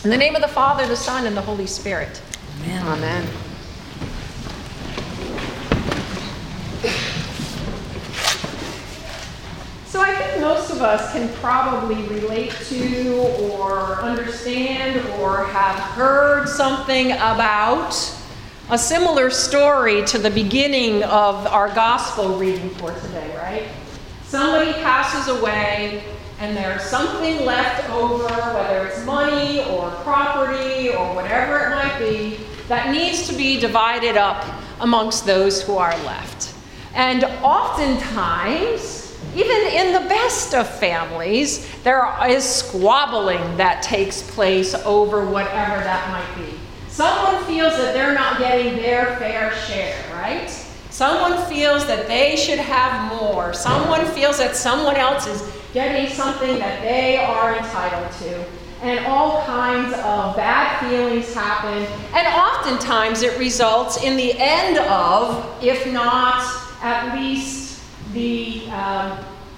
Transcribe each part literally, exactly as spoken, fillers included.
In the name of the Father, the Son, and the Holy Spirit. Amen. Amen. So I think most of us can probably relate to or understand or have heard something about a similar story to the beginning of our gospel reading for today, right? Somebody passes away and there's something left over, whether it's money or property or whatever it might be, that needs to be divided up amongst those who are left. And oftentimes, even in the best of families, there is squabbling that takes place over whatever that might be. Someone feels that they're not getting their fair share, right? Someone feels that they should have more. Someone feels that someone else is getting something that they are entitled to. And all kinds of bad feelings happen. And oftentimes it results in the end of, if not at least the um,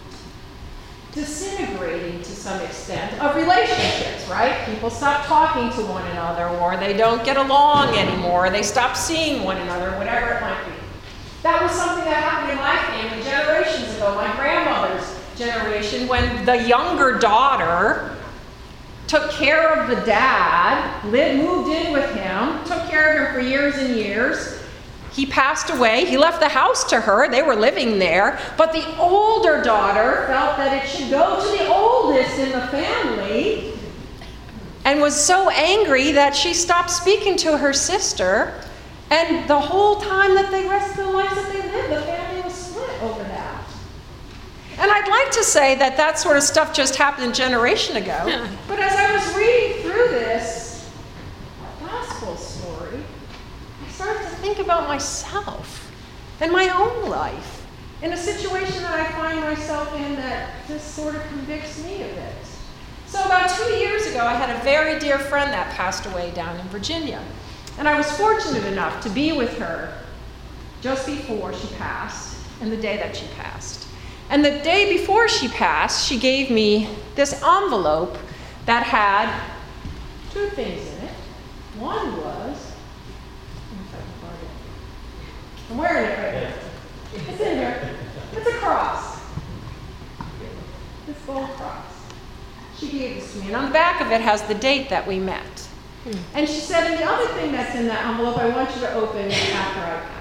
disintegrating to some extent of relationships, right? People stop talking to one another, or they don't get along anymore, or they stop seeing one another, whatever it might be. That was something that happened in my family generations ago, my grandmother's generation, when the younger daughter took care of the dad, lived, moved in with him, took care of him for years and years. He passed away. He left the house to her. They were living there. But the older daughter felt that it should go to the oldest in the family and was so angry that she stopped speaking to her sister. And the whole time that they rest of the lives that they lived, the family was split over that. And I'd like to say that that sort of stuff just happened a generation ago. Yeah. But as I was reading through this gospel story, I started to think about myself and my own life in a situation that I find myself in that just sort of convicts me a bit. So about two years ago, I had a very dear friend that passed away down in Virginia. And I was fortunate enough to be with her just before she passed and the day that she passed. And the day before she passed, she gave me this envelope that had two things in it. One was, I'm wearing it right now. It's in here. It's a cross. This gold cross. She gave this to me. And on the back of it has the date that we met. Hmm. And she said, and the other thing that's in that envelope, I want you to open after I pass.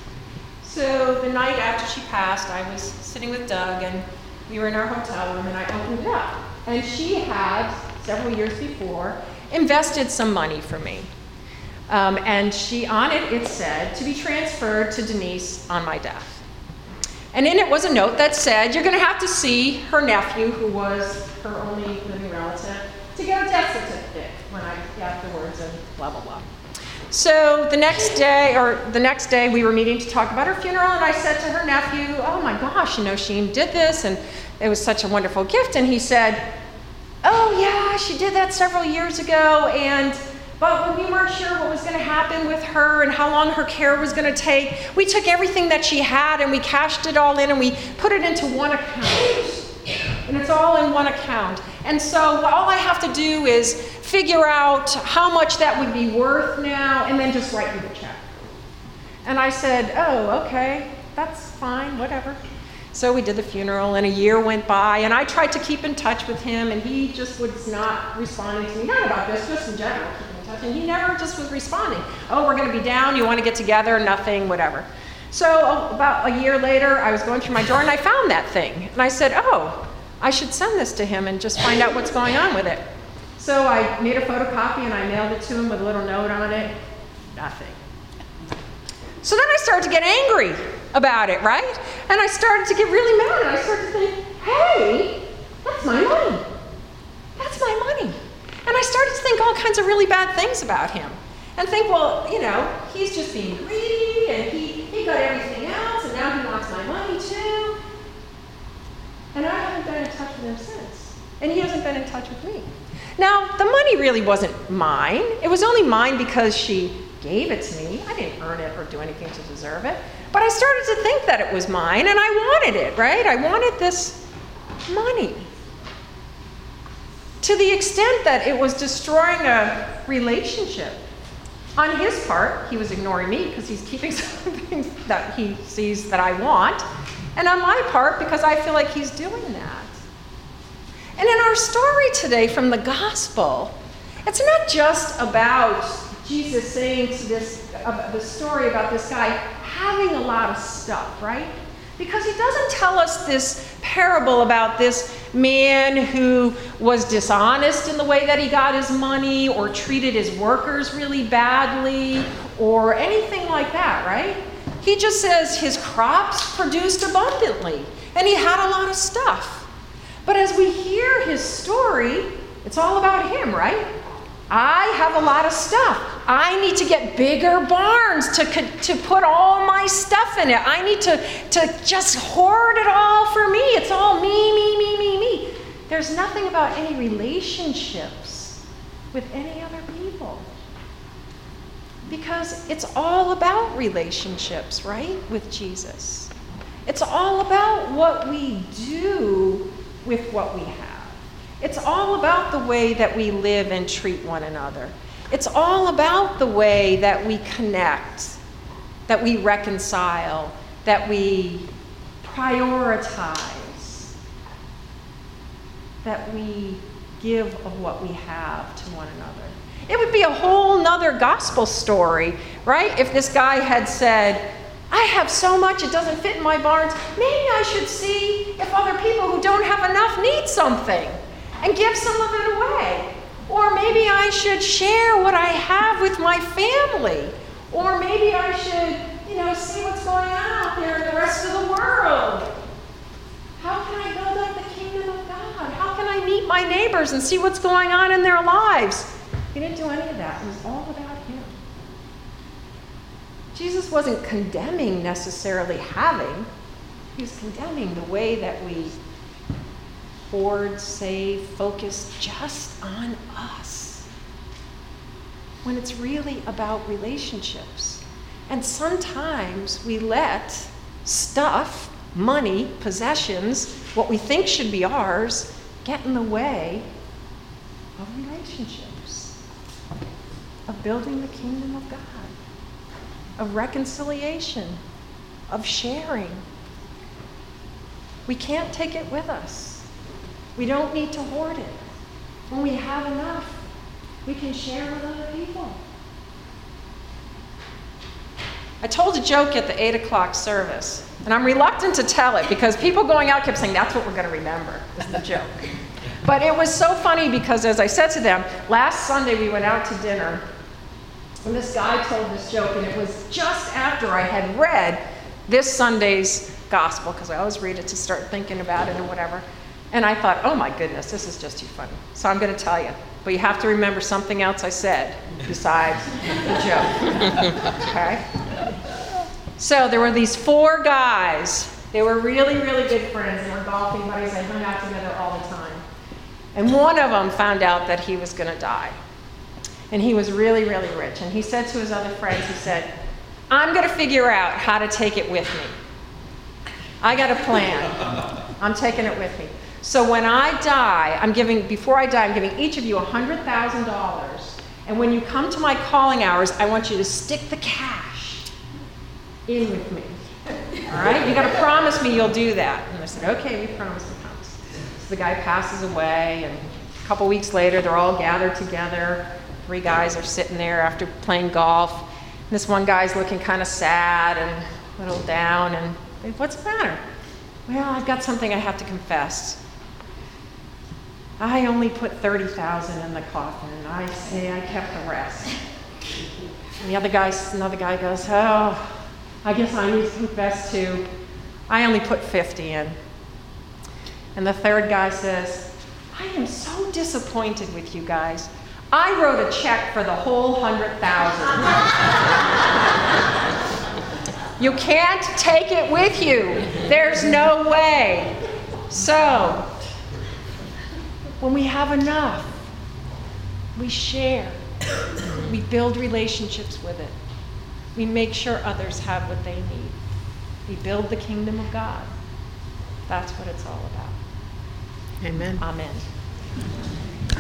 So the night after she passed, I was sitting with Doug, and we were in our hotel room, and I opened it up. And she had, several years before, invested some money for me. Um, and she, on it, it said, to be transferred to Denise on my death. And in it was a note that said, you're going to have to see her nephew, who was her only living relative, to get a death certificate when I afterwards, and blah, blah, blah. So the next day, or the next day, we were meeting to talk about her funeral, and I said to her nephew, oh my gosh, you know, Sheen did this, and it was such a wonderful gift. And he said, oh yeah, she did that several years ago, and but when we weren't sure what was going to happen with her and how long her care was going to take, we took everything that she had and we cashed it all in and we put it into one account. And it's all in one account. And so all I have to do is figure out how much that would be worth now and then just write you the check. And I said, oh, okay, that's fine, whatever. So we did the funeral, and a year went by, and I tried to keep in touch with him, and he just was not responding to me, not about this, just in general, keeping in touch, and he never just was responding. Oh, we're going to be down, you want to get together, nothing, whatever. So about a year later, I was going through my drawer, and I found that thing, and I said, oh, I should send this to him and just find out what's going on with it. So I made a photocopy, and I mailed it to him with a little note on it. Nothing. So then I started to get angry about it, right? And I started to get really mad, and I started to think, hey, that's my money. That's my money. And I started to think all kinds of really bad things about him. And think, well, you know, he's just being greedy, and he, he got everything else, and now he wants my money too. And I haven't been in touch with him since. And he hasn't been in touch with me. Now, the money really wasn't mine. It was only mine because she gave it to me. I didn't earn it or do anything to deserve it. But I started to think that it was mine, and I wanted it, right? I wanted this money. to the extent that it was destroying a relationship. On his part, he was ignoring me because he's keeping something that he sees that I want. And on my part, because I feel like he's doing that. And in our story today from the gospel, it's not just about Jesus saying to this, uh, the story about this guy having a lot of stuff, right? Because he doesn't tell us this parable about this man who was dishonest in the way that he got his money or treated his workers really badly or anything like that, right? He just says his crops produced abundantly and he had a lot of stuff. But as we hear his story, it's all about him, right? I have a lot of stuff. I need to get bigger barns to, to put all my stuff in it. I need to, to just hoard it all for me. It's all me, me, me, me, me. There's nothing about any relationships with any other people. Because it's all about relationships, right, with Jesus. It's all about what we do with what we have. It's all about the way that we live and treat one another. It's all about the way that we connect, that we reconcile, that we prioritize, that we give of what we have to one another. It would be a whole nother gospel story, right? If this guy had said, I have so much it doesn't fit in my barns. Maybe I should see if other people who don't have enough need something and give some of it away. Or maybe I should share what I have with my family. Or maybe I should, you know, see what's going on out there in the rest of the world. How can I build up the kingdom of God? How can I meet my neighbors and see what's going on in their lives? He didn't do any of that. It was all about him. Jesus wasn't condemning necessarily having. He was condemning the way that we hoard, save, focus just on us. When it's really about relationships. And sometimes we let stuff, money, possessions, what we think should be ours, get in the way of relationships, of building the kingdom of God, of reconciliation, of sharing. We can't take it with us. We don't need to hoard it. When we have enough, we can share with other people. I told a joke at the eight o'clock service, and I'm reluctant to tell it because people going out kept saying, that's what we're going to remember, is the joke. But it was so funny because, as I said to them, last Sunday we went out to dinner, and this guy told this joke, and it was just after I had read this Sunday's gospel, because I always read it to start thinking about it or whatever. And I thought, oh my goodness, this is just too funny. So I'm going to tell you. But you have to remember something else I said besides the joke. Okay? So there were these four guys. They were really, really good friends. They were golfing buddies. They hung out together all the time. And one of them found out that he was going to die. And he was really, really rich. And he said to his other friends, he said, I'm going to figure out how to take it with me. I got a plan. I'm taking it with me. So when I die, I'm giving, before I die, I'm giving each of you one hundred thousand dollars. And when you come to my calling hours, I want you to stick the cash in with me. All right? You got to promise me you'll do that. And they said, okay, we promise to promise. So the guy passes away, and a couple weeks later, they're all gathered together. Three guys are sitting there after playing golf. And this one guy's looking kind of sad and a little down. And they, what's the matter? Well, I've got something I have to confess. I only put thirty thousand dollars in the coffin, and I say I kept the rest. And the other guy, another guy goes, oh, I guess I need to confess too. I only put fifty in. And the third guy says, I am so disappointed with you guys. I wrote a check for the whole hundred thousand. You can't take it with you. There's no way. So, when we have enough, we share. We build relationships with it. We make sure others have what they need. We build the kingdom of God. That's what it's all about. Amen. Amen.